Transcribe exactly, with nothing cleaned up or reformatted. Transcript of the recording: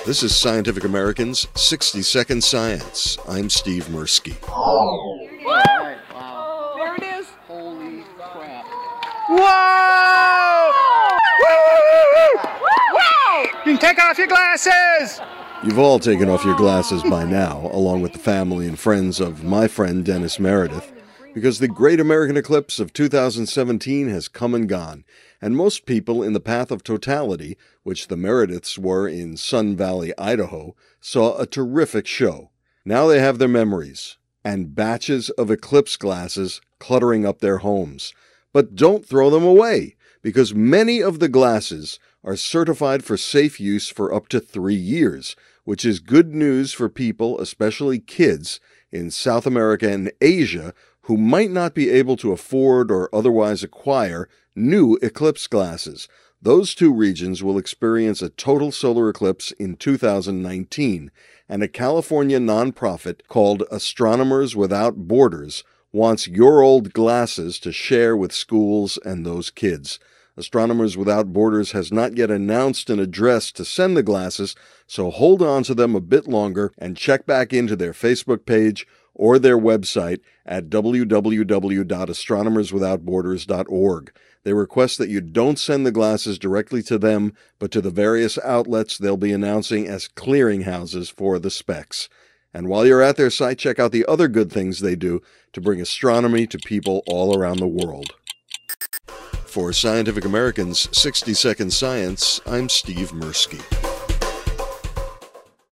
This is Scientific American's sixty second Science. I'm Steve Mirsky. All right, wow. There it is. Holy crap. Whoa! Wow! You can take off your glasses! You've all taken off your glasses by now, along with the family and friends of my friend Dennis Meredith, because the great American eclipse of two thousand seventeen has come and gone, and most people in the path of totality, which the Merediths were in Sun Valley, Idaho, saw a terrific show. Now they have their memories, and batches of eclipse glasses cluttering up their homes. But don't throw them away, because many of the glasses are certified for safe use for up to three years, which is good news for people, especially kids, in South America and Asia who might not be able to afford or otherwise acquire new eclipse glasses. Those two regions will experience a total solar eclipse in two thousand nineteen, and a California nonprofit called Astronomers Without Borders wants your old glasses to share with schools and those kids. Astronomers Without Borders has not yet announced an address to send the glasses, so hold on to them a bit longer and check back into their Facebook page or their website at w w w dot astronomers without borders dot org. They request that you don't send the glasses directly to them, but to the various outlets they'll be announcing as clearinghouses for the specs. And while you're at their site, check out the other good things they do to bring astronomy to people all around the world. For Scientific American's sixty second Science, I'm Steve Mirsky.